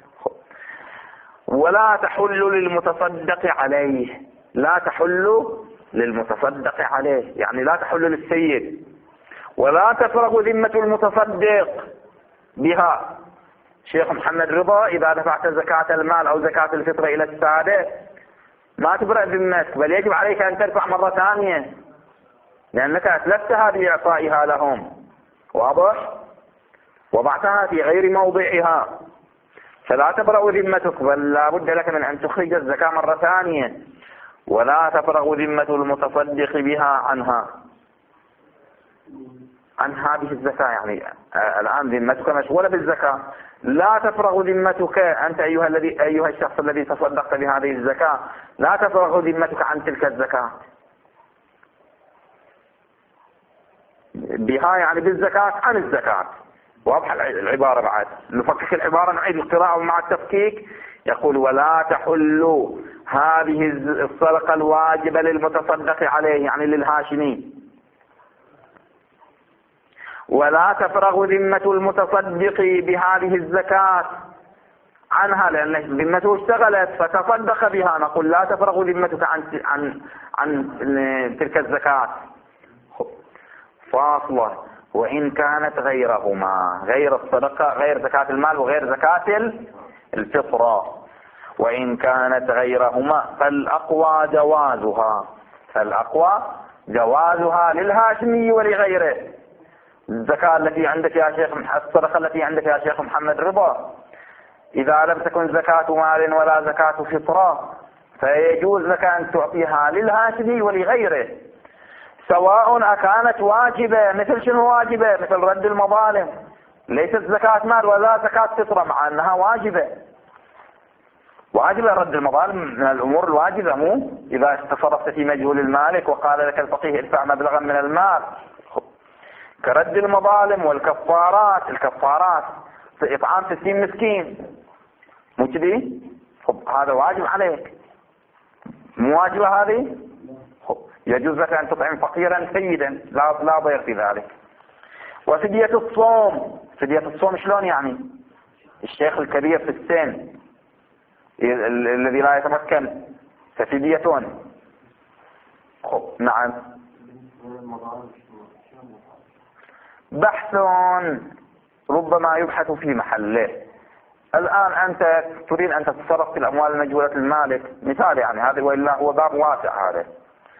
[SPEAKER 1] ولا تحل للمتصدق عليه، لا تحل للمتصدق عليه يعني لا تحل للسيد، ولا تفرغ ذمة المتصدق بها. شيخ محمد رضا إذا دفعت زكاة المال أو زكاة الفطرة إلى السادة ما تبرأ ذمتك، بل يجب عليك أن تدفع مرة ثانية لأنك أتلفتها بإعطائها لهم. واضح؟ وضعتها في غير موضعها، فلا تبرأ ذمتك، بل لا بد لك من أن تخرج الزكاة مرة ثانية. ولا تفرغ ذمة المتصدق بها عن هذه الزكاة، يعني الآن ذمتك مشغولة بالزكاة، لا تفرغ ذمتك أنت أيها الشخص الذي تصدقت بهذه الزكاة، لا تفرغ ذمتك عن تلك الزكاة بها، يعني بالزكاة عن الزكاة. واضح العبارة بعد؟ نفكك العبارة نعيد القراءة مع التفكيك. يقول ولا تحل هذه الصدقة الواجبة للمتصدق عليه يعني للهاشمي، ولا تفرغ ذمة المتصدق بهذه الزكاة عنها لأن ذمته اشتغلت فتصدق بها. نقول لا تفرغ ذمتك عن تلك الزكاة. فاصلة وإن كانت غيرهما، غير الصدقة، غير زكاة المال وغير زكاة الفطرة، وإن كانت غيرهما فالأقوى جوازها للهاشمي ولغيره. الزكاة التي عندك يا شيخ، الصدقة التي عندك يا شيخ محمد رضا إذا لم تكن زكاة مال ولا زكاة فطرة فيجوز لك أن تعطيها للهاشمي ولغيره، سواء أكانت واجبة. مثل شنو واجبة؟ مثل رد المظالم، ليست زكاة مال ولا زكاة فطرة مع أنها واجبة رد المظالم من الأمور الواجبة، مو إذا تصرفت في مجهول المالك وقال لك الفقيه ادفع مبلغا من المال، كرد المظالم والكفارات في إطعام 60 مسكين، مو كذي؟ هذا واجب عليك، مو واجبة هذه؟ يجوز لك أن تطعم فقيرا سيدا، لا ضير في ذلك. وفدية الصوم شلون يعني؟ الشيخ الكبير في السن الذي لا يتمكن ففديتون. نعم بحث ربما يبحث في محله. الآن أنت تريد أن تتصرف في الأموال المجهولة المالك مثال يعني هذا، وإلا هو باب واسع هذا،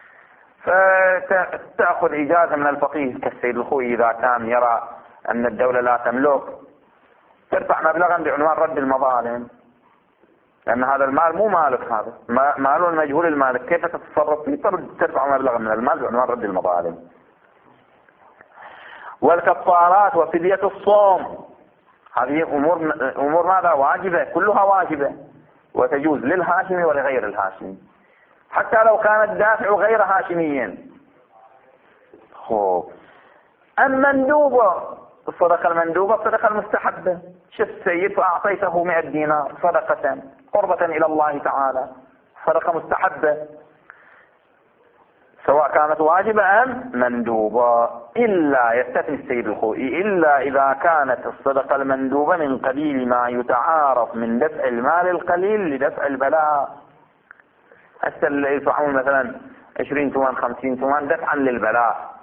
[SPEAKER 1] فتأخذ إجازة من الفقيه كالسيد الخوئي إذا كان يرى أن الدولة لا تملك، ترفع مبلغا بعنوان رد المظالم، لأن هذا المال مو مالك، هذا مال المجهول المالك، كيف تتصرف فيه؟ ترفع مبلغا من المال بعنوان رد المظالم. والكفارات وفدية الصوم، هذه أمور ماذا؟ واجبة، كلها واجبة، وتجوز للهاشمي ولغير الهاشمي، حتى لو كان الدافع غير هاشميا. المندوبة، الصدقة المندوبة، الصدقة المستحبة، شو السيد فأعطيته 100 دينار صدقة قربة إلى الله تعالى، صدقة مستحبة سواء كانت واجبة أم مندوبة، إلا يستثني السيد الخوئي إلا إذا كانت الصدقة المندوبة من قبيل ما يتعارف من دفع المال القليل لدفع البلاء. هسه اللي يدفعون مثلا 20 تومان 50 تومان دفعا للبلاء،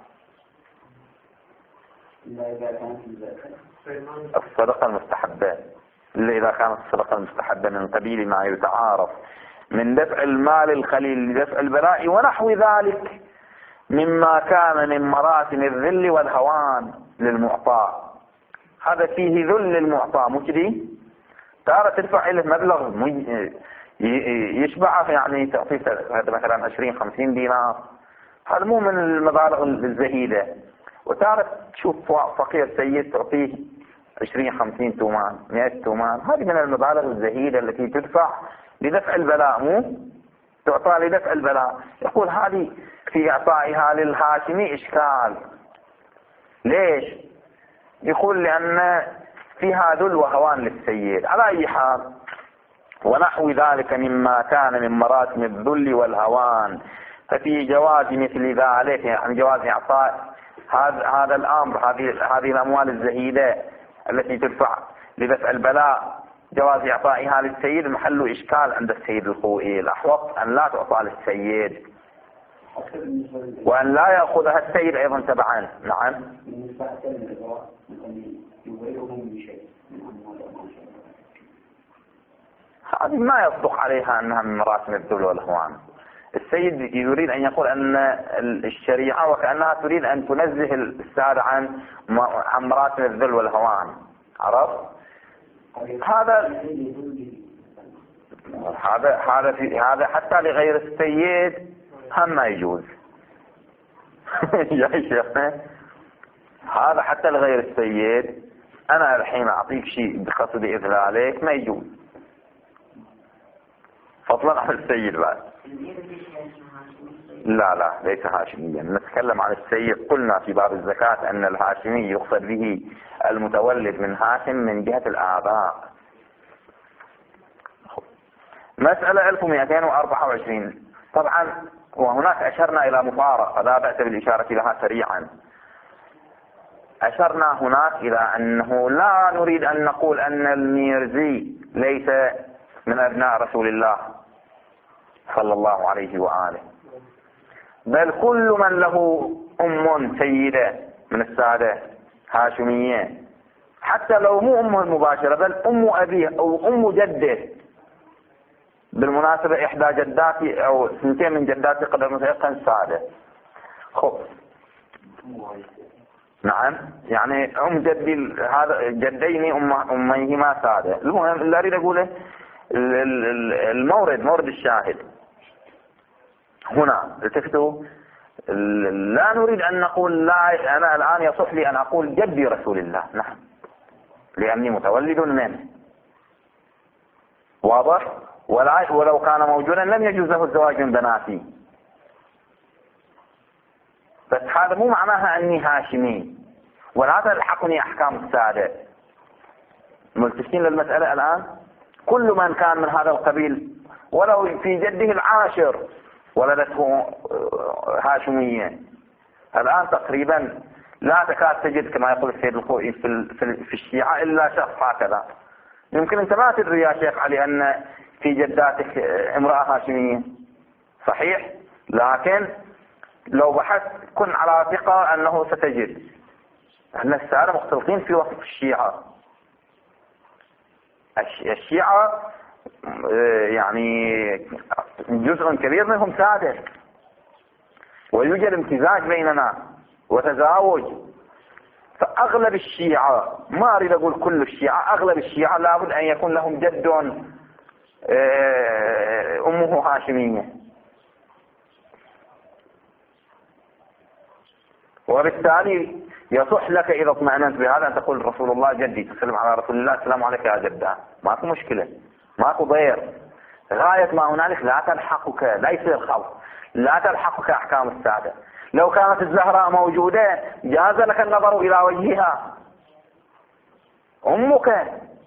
[SPEAKER 1] الصدقة المستحبة اللي إذا كانت الصدقة المستحبة من قبيل ما يتعارف من دفع المال القليل لدفع البلاء ونحو ذلك مما كان من مراتب الذل والهوان للمعطى، هذا فيه ذل للمعطى مجري، ترى تدفع له مبلغ يشبعه، يعني تعطيه هذا مثلا 20-50 دينار، هذا مو من المبالغ الزهيدة، وتعرف تشوف فقير سيد تعطيه 20-50 تومان 100 تومان، هذه من المبالغ الزهيدة التي تدفع لدفع البلاء، مو تعطى لدفع البلاء. يقول هذه في إعطائها للهاشمي إشكال، ليش؟ يقول لأن فيها ذل وهوان للسيد. على أي حال، ونحو ذلك مما كان من مراتب الذل والهوان، ففي جواز مثل ذلك، يعني جواز إعطاء هذا الأمر، هذه الأموال الزهيدة التي تدفع لدفع البلاء، جواز إعطائها للسيد محل إشكال عند السيد الخوئي. الأحوط أن لا تعطى للسيد، وأن لا يأخذها السيد أيضا تبعا. نعم. هذه ما يصدق عليها أنها من مراتب الذل والهوان. السيد يريد أن يقول أن الشريعة وكأنها تريد أن تنزه السادة عن مراتب الذل والهوان، عرفت؟ هذا حتى لغير السيد هم ما يجوز. يا شيخنا، هذا حتى لغير السيد، أنا الحين أعطيك شيء بقصد إذلالك ما يجوز، فضلا عن السيد بعد. لا ليس هاشميا، نتكلم عن السيد. قلنا في باب الزكاة أن الهاشمي يقصد به المتولد من هاشم من جهة الآباء. مسألة 1224. طبعا وهناك أشرنا إلى مفارقة لا بأس بالإشارة لها سريعا. أشرنا هناك إلى أنه لا نريد أن نقول أن الميرزي ليس من أبناء رسول الله صلى الله عليه وآله، بل كل من له أم سيدة من السادة هاشمية، حتى لو مو أمه المباشرة بل أم أبيه أو أم جده. بالمناسبة إحدى جداتي أو 2 من جداتي قدر متيقن سادة. خب نعم، يعني أم جدي هذا جدين أميهما سادة. المهم اللي أريد أقوله مورد الشاهد هنا، التفتوا، لا نريد أن نقول لا، أنا الآن يصح لي أن أقول جدي رسول الله، نعم، لأني متولد منه، واضح؟ ولو كان موجودا لم يجوز له الزواج من بناتي، بس هذا مو معناها أني هاشمي، ولا تلحقني أحكام السادة. ملتفتين للمسألة الآن؟ كل من كان من هذا القبيل ولو في جده العاشر ولدته هاشمية، الآن تقريبا لا تكاد تجد كما يقول السيد الخوئي في الشيعة إلا شخص هكذا. يمكن أنت ما تدري يا شيخ علي أن في جداتك امرأة هاشمية، صحيح، لكن لو بحثت كن على ثقة أنه ستجد أن السادة مختلطين في وصف الشيعة. الشيعة يعني جزء كبير منهم سادة، ويوجد امتزاج بيننا وتزاوج. فأغلب الشيعة، ما أريد أقول كل الشيعة، أغلب الشيعة لابد أن يكون لهم جد أمه هاشمية، وبالتالي يصح لك إذا اطمأننت بهذا أن تقول رسول الله جدي، تسلم على رسول الله السلام عليك يا جدة، ماكو مشكلة، ماكو ضير. غاية ما هنالك لا تلحقك، لا يصير خلط، لا تلحقك أحكام السادة. لو كانت الزهراء موجودة جاز لك النظر إلى وجهها، أمك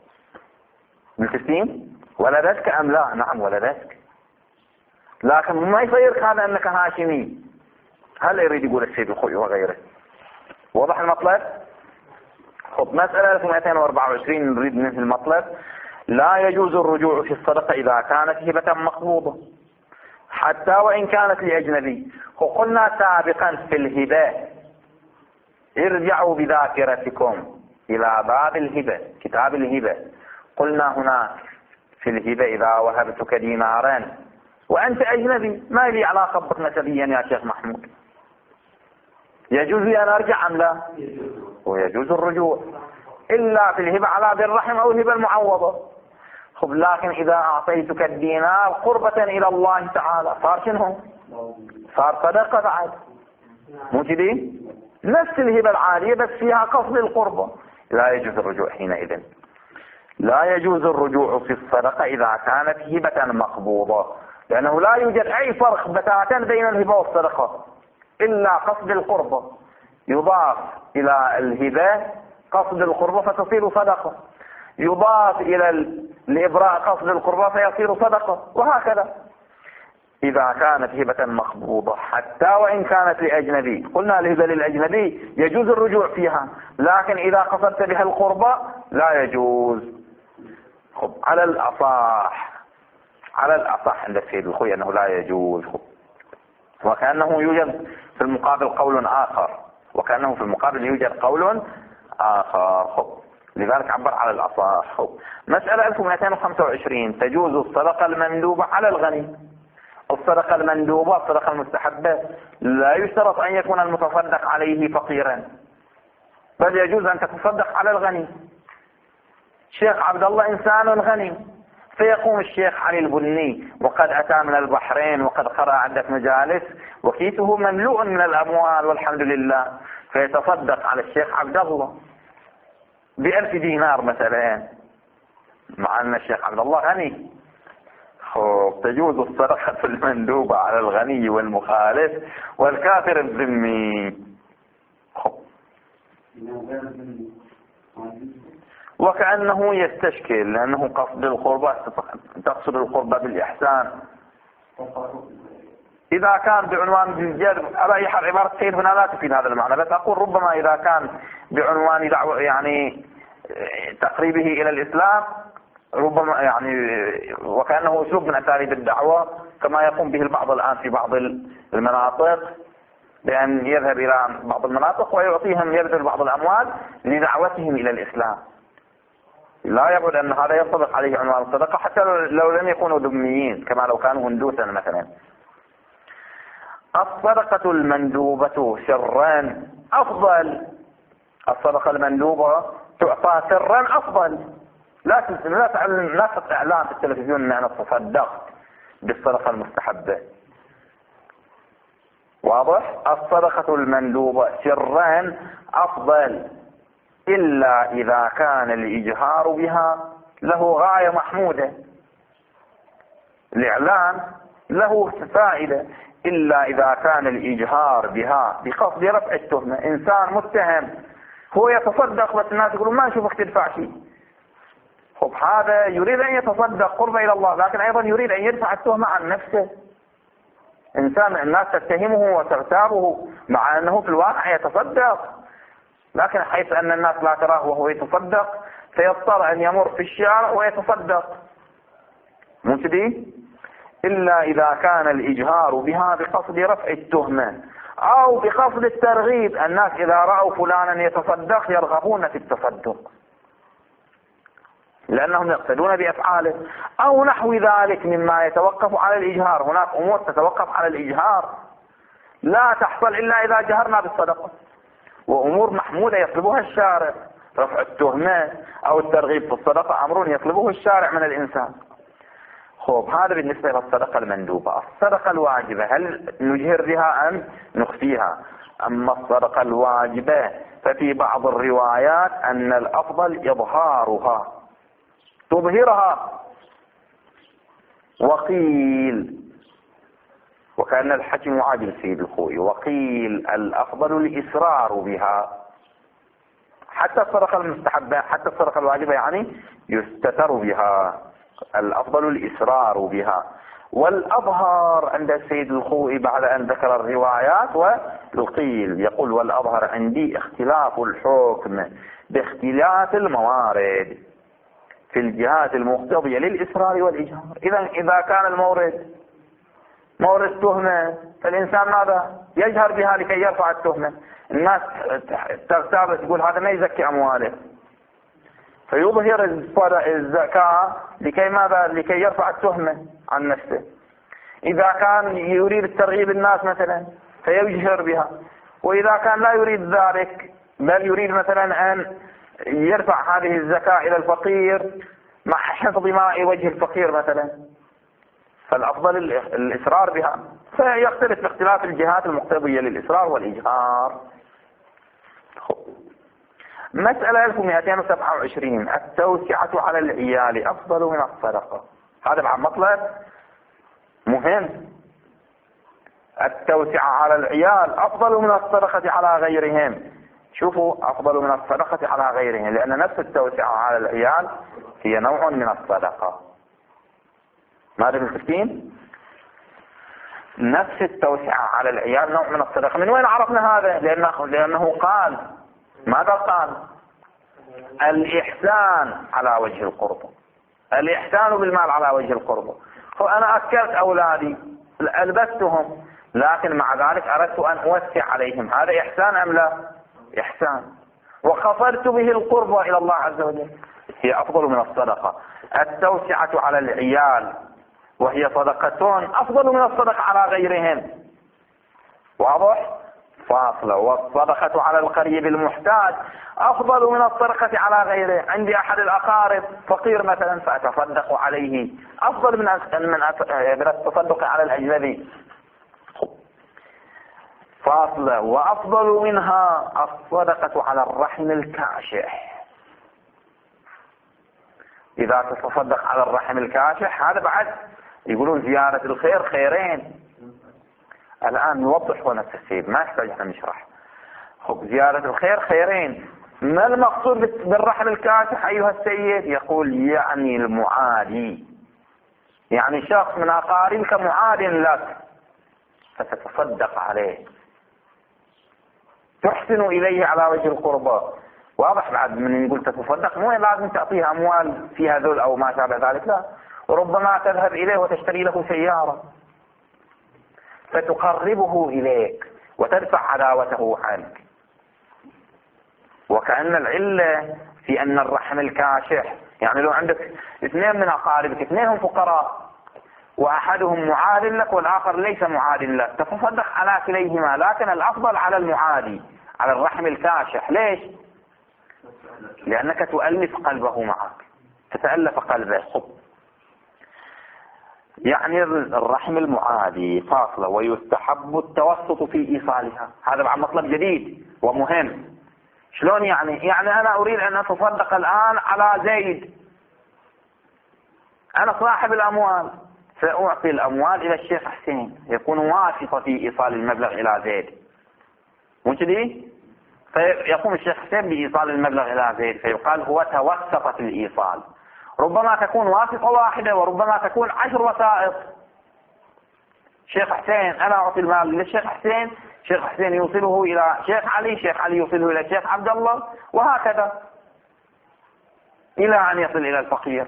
[SPEAKER 1] ملتزم ولدتك أم لا؟ نعم ولدتك، لكن ما يصيرك هذا أنك هاشمي. هل يريد يقول السيد الخوئي وغيره؟ واضح المطلب؟ خب مسألة 224 نريد منه المطلب: لا يجوز الرجوع في الصدقة إذا كانت هبة مقبوضة حتى وإن كانت لأجنبي. وقلنا سابقا في الهبة، ارجعوا بذاكرتكم إلى باب الهبة، كتاب الهبة. قلنا هناك في الهبة: إذا وهبتك دينارا وأنت أجنبي، ما لي علاقة بك نسبيا يا شيخ محمود، يجوز لي أن أرجع أم لا؟ ويجوز الرجوع إلا في الهبة على ذي الرحم أو الهبة المعوضة. خب لكن إذا أعطيتك الدينار قربة إلى الله تعالى صار شنو؟ صار صدقة بعد، مو كذي؟ نفس الهبة العادية بس فيها قصد القربة. لا يجوز الرجوع حينئذ. لا يجوز الرجوع في الصدقة إذا كانت هبة مقبوضة، لأنه لا يوجد أي فرق بتاتا بين الهبة والصدقة إلا قصد القربة. يضاف إلى الهبة قصد القربة فتصير صدقة، يضاف إلى الإبراء قصد القربة فيصير صدقة، وهكذا. إذا كانت هبة مقبوضة حتى وإن كانت لأجنبي، قلنا الهبة للأجنبي يجوز الرجوع فيها، لكن إذا قصدت بها القربة لا يجوز. خب على الأصح عند السيد الخوئي أنه لا يجوز. وكأنه يوجد في المقابل قول آخر. خب لذلك عبر على الأصح. مسألة 1225: تجوز الصدقة المندوبة على الغني. الصدقة المندوبة، الصدقة المستحبة، لا يشترط أن يكون المتصدق عليه فقيرا، بل يجوز أن تتصدق على الغني. شيخ عبد الله إنسان غني، فيقوم الشيخ علي البني وقد أتى من البحرين وقد قرأ عدة مجالس وكيسه مملوء من الأموال والحمد لله، فيتصدق على الشيخ عبد الله ب1000 دينار مثلا، مع أن الشيخ عبد الله غني. تجوز الصدقة المندوبة على الغني والمخالف والكافر الذمي. وكأنه يستشكل، لأنه قصد القربة، تقصد القربة بالإحسان. إذا كان بعنوان الجر، أبا يحر عبارة سيد هنا لا تفيد هذا المعنى، بس أقول ربما إذا كان بعنوان دعوة يعني تقريبه إلى الإسلام، ربما يعني وكأنه أسلوب من أساليب الدعوة كما يقوم به البعض الآن في بعض المناطق، بأن يذهب إلى بعض المناطق ويعطيهم، يبذل بعض الأموال لدعوتهم إلى الإسلام. لا يبعد أن هذا ينطبق عليه عنوان الصدقة حتى لو لم يكونوا ذميين، كما لو كانوا هندوسا مثلا. الصدقة المندوبة سرا أفضل. الصدقة المندوبة تعطى سرا أفضل. لا تعلن إعلان في التلفزيون أن أنا تصدقت بالصدقة المستحبة. واضح؟ الصدقة المندوبة سرا أفضل، إلا إذا كان الإجهار بها له غاية محمودة. الإعلان له فائدة إلا إذا كان الإجهار بها بقصد رفع التهمة. إنسان متهم هو يتصدق بس الناس يقولون ما نشوفك تدفع شيء، خب هذا يريد أن يتصدق قربا إلى الله، لكن أيضا يريد أن يدفع التهمة عن نفسه. إنسان الناس تتهمه وتغتابه مع أنه في الواقع يتصدق، لكن حيث أن الناس لا تراه وهو يتصدق فيضطر أن يمر في الشارع ويتصدق. مو كذي؟ إلا إذا كان الإجهار بها بقصد رفع التهمة أو بقصد الترغيب. الناس إذا رأوا فلانا يتصدق يرغبون في التصدق. لأنهم يقتدون بأفعاله، أو نحو ذلك مما يتوقف على الإجهار. هناك أمور تتوقف على الإجهار لا تحصل إلا إذا جهرنا بالصدقة، وأمور محمودة يطلبها الشارع، رفع التهمة أو الترغيب في الصدقة أمر يطلبه الشارع من الإنسان. خب هذا بالنسبة للصدقة المندوبة. الصدقة الواجبة هل نجهر بها أم نخفيها؟ أما الصدقة الواجبة ففي بعض الروايات أن الأفضل إظهارها، تظهرها. وقيل، وكان الحكم عادل سيد الخوئي، وقيل الأفضل الإسرار بها. حتى الصدقة المستحبة، حتى الصدقة الواجبة يعني يستتر بها، الأفضل الإسرار بها. والأظهر عند السيد الخوئي بعد أن ذكر الروايات والقيل يقول: والأظهر عندي اختلاف الحكم باختلاف الموارد في الجهات المقتضية للإسرار والإجهار. إذا كان المورد مورد تهمة فالإنسان ماذا؟ يجهر بها لكي يرفع التهمة. الناس تغتاب تقول هذا ما يزكي أمواله، فيظهر الزكاة لكي ماذا؟ لكي يرفع التهمة عن نفسه. إذا كان يريد الترغيب الناس مثلا فيجهر بها، وإذا كان لا يريد ذلك بل يريد مثلا أن يرفع هذه الزكاة إلى الفقير مع حفظ ماء وجه الفقير مثلا، فالأفضل الإسرار بها. فيختلف باختلاف الجهات المقتضية للإسرار والإجهار. مسألة 1227: التوسعة على العيال أفضل من الصدقة. هذا بعد مطلب مهم. التوسعة على العيال أفضل من الصدقة على غيرهم. شوفوا، أفضل من الصدقة على غيرهم، لأن نفس التوسعة على العيال هي نوع من الصدقة. ماذا بالتفكين؟ نفس التوسعة على العيال نوع من الصدقة. من وين عرفنا هذا؟ لأنه قال، ماذا قال؟ الإحسان على وجه القرب، الإحسان بالمال على وجه القرب. فأنا أكلت أولادي، ألبستهم، لكن مع ذلك أردت أن أوسع عليهم، هذا إحسان أم لا؟ إحسان. وخفرت به القرب إلى الله عز وجل، هي أفضل من الصدقة. التوسعة على العيال وهي صدقتون أفضل من الصدقة على غيرهم. واضح؟ فاصلة. والصدقة على القريب المحتاج أفضل من الصدقة على غيره. عندي أحد الأقارب فقير مثلا فأتصدق عليه أفضل من التصدق على الأجنبي. فاصلة. وأفضل منها الصدقة على الرحم الكاشح. إذا تصدق على الرحم الكاشح هذا بعد يقولون زيارة الخير خيرين. الآن نوضح ونستفيد، ما يحتاج احنا نشرح. زيارة الخير خيرين. ما المقصود بالرحم الكاشح أيها السيد؟ يقول يعني المعادي، يعني شخص من أقاربك معاد لك فتتصدق عليه، تحسن إليه على وجه القربى. واضح؟ بعد من نقول تتصدق مو لازم تعطيه أموال فيها ذل أو ما شابه ذلك، لا، وربما تذهب إليه وتشتري له سيارة فتقربه إليك وتدفع عداوته عنك. وكأن العلة في أن الرحم الكاشح، يعني لو عندك اثنين من أقاربك، اثنينهم فقراء وأحدهم معاد لك والآخر ليس معاد لك، تتصدق على كليهما، لكن الأفضل على المعادي، على الرحم الكاشح. ليش؟ لأنك تؤلف قلبه معك، تتألف قلبه. يعني الرحم المعادي. فاصلة. ويستحب التوسط في إيصالها. هذا بعد مطلب جديد ومهم. شلون يعني أنا أريد أن أتصدق الآن على زيد، أنا صاحب الأموال، سأعطي الأموال إلى الشيخ حسين، يكون واسطة في إيصال المبلغ إلى زيد، مو كذي؟ فيقوم الشيخ حسين بإيصال المبلغ إلى زيد، فيقال هو توسط في الإيصال. ربما تكون واسطة واحدة وربما تكون 10 وسائط. شيخ حسين أنا أعطي المال للشيخ حسين، شيخ حسين يوصله إلى شيخ علي، شيخ علي يوصله إلى شيخ عبد الله، وهكذا إلى أن يصل إلى الفقير.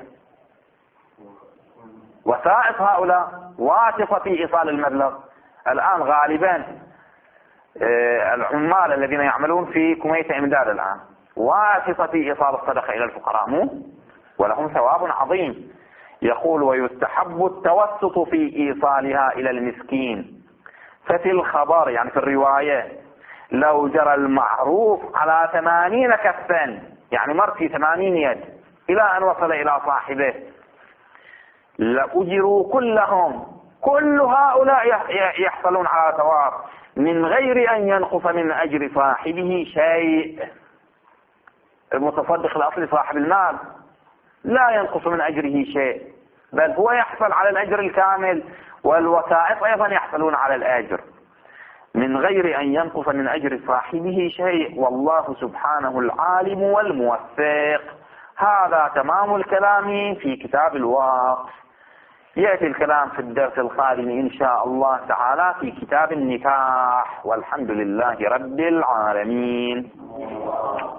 [SPEAKER 1] وسائط هؤلاء واسطة في إيصال المبلغ. الآن غالبا العمال الذين يعملون في كمية إمداد الآن واسطة في إيصال الصدقة إلى الفقراء، مو ولهم ثواب عظيم. يقول ويستحب التوسط في إيصالها إلى المسكين. ففي الخبر يعني في الرواية لو جرى المعروف على 80 كفا، يعني مر في 80 يد إلى أن وصل إلى صاحبه، لأجروا كلهم، كل هؤلاء يحصلون على ثواب من غير أن ينقص من أجر صاحبه شيء. المتصدق الأصلي صاحب المال لا ينقص من أجره شيء، بل هو يحصل على الأجر الكامل، والوسائط أيضا يحصلون على الأجر من غير أن ينقص من أجر صاحبه شيء، والله سبحانه العالم والموفق. هذا تمام الكلام في كتاب الوقف. يأتي الكلام في الدرس القادم إن شاء الله تعالى في كتاب النكاح، والحمد لله رب العالمين.